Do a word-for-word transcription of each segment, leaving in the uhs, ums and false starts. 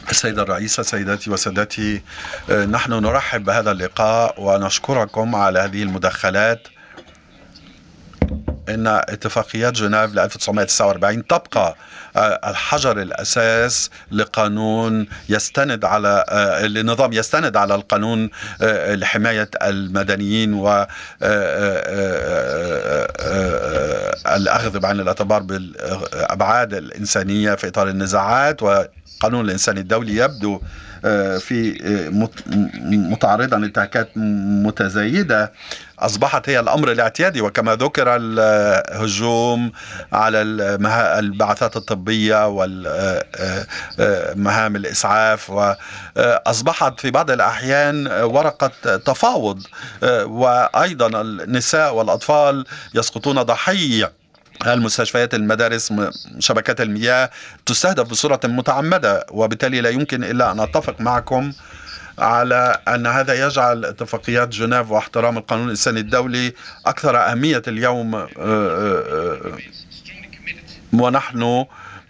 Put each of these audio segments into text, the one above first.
السيدة الرئيسة، سيداتي وسادتي، نحن نرحب بهذا اللقاء ونشكركم على هذه المداخلات. إن اتفاقيات جنيف ل ألف وتسعمائة وتسعة وأربعين تبقى الحجر الأساس لقانون يستند على لنظام يستند على القانون لحماية المدنيين والأخذ بعين الاعتبار بالأبعاد الإنسانية في إطار النزاعات. وقانون الإنساني الدولي يبدو في متعرضا لانتهاكات متزايدة أصبحت هي الأمر الاعتيادي، وكما ذكر الهجوم على البعثات الطبية والمهام الإسعاف، وأصبحت في بعض الأحيان ورقة تفاوض، وأيضا النساء والأطفال يسقطون ضحية. المستشفيات، المدارس، شبكات المياه تستهدف بصورة متعمدة، وبالتالي لا يمكن إلا أن أتفق معكم على أن هذا يجعل اتفاقيات جنيف واحترام القانون الإنساني الدولي أكثر أهمية اليوم. ونحن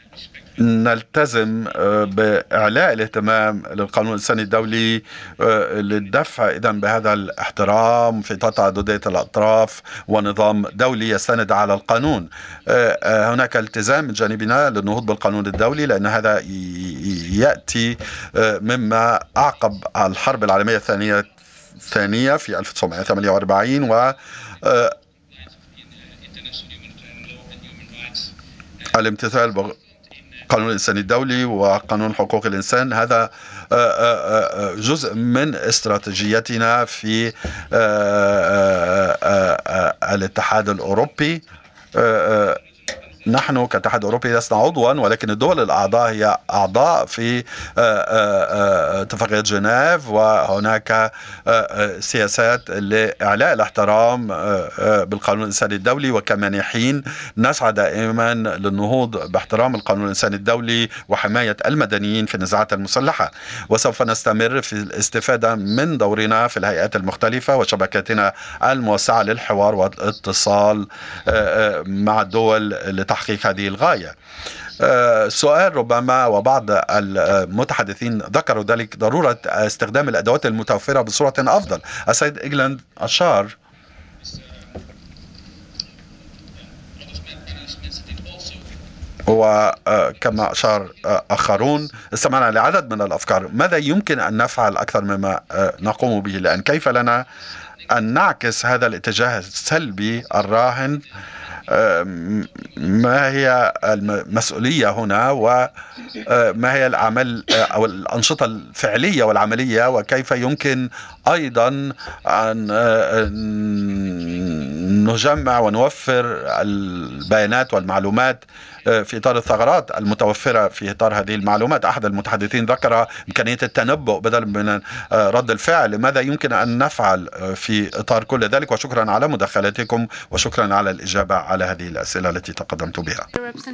نلتزم بإعلاء الاهتمام للقانون الإنساني الدولي للدفع إذن بهذا الاحترام في تعددية الأطراف ونظام دولي يستند على القانون. هناك التزام من جانبنا للنهوض بالقانون الدولي، لأن هذا يأتي مما أعقب الحرب العالمية الثانية الثانية في ألف وتسعمائة وثمانية وأربعين، و الامتثال قانون الإنساني الدولي وقانون حقوق الإنسان. هذا جزء من استراتيجيتنا في الاتحاد الأوروبي. نحن كاتحاد أوروبي لسنا عضوا، ولكن الدول الأعضاء هي أعضاء في اتفاقية جنيف، وهناك سياسات لإعلاء الاحترام بالقانون الإنساني الدولي. وكمانحين نسعى دائما للنهوض باحترام القانون الإنساني الدولي وحماية المدنيين في النزاعات المسلحة، وسوف نستمر في الاستفادة من دورنا في الهيئات المختلفة وشبكاتنا الموسعة للحوار والاتصال مع الدول لتحقيق هذه الغاية. سؤال ربما، وبعض المتحدثين ذكروا ذلك، ضرورة استخدام الأدوات المتوفرة بصورة أفضل. السيد إيجلاند أشار، وكما أشار آخرون، استمعنا لعدد من الأفكار. ماذا يمكن أن نفعل أكثر مما نقوم به الآن؟ كيف لنا أن نعكس هذا الاتجاه السلبي الراهن؟ ما هي المسؤولية هنا، وما هي الأعمال أو الأنشطة الفعلية والعملية، وكيف يمكن أيضا أن نجمع ونوفر البيانات والمعلومات في إطار الثغرات المتوفرة في إطار هذه المعلومات. أحد المتحدثين ذكر إمكانية التنبؤ بدل من رد الفعل. ماذا يمكن أن نفعل في إطار كل ذلك؟ وشكرا على مداخلتكم، وشكرا على الإجابة على هذه الأسئلة التي تقدمت بها.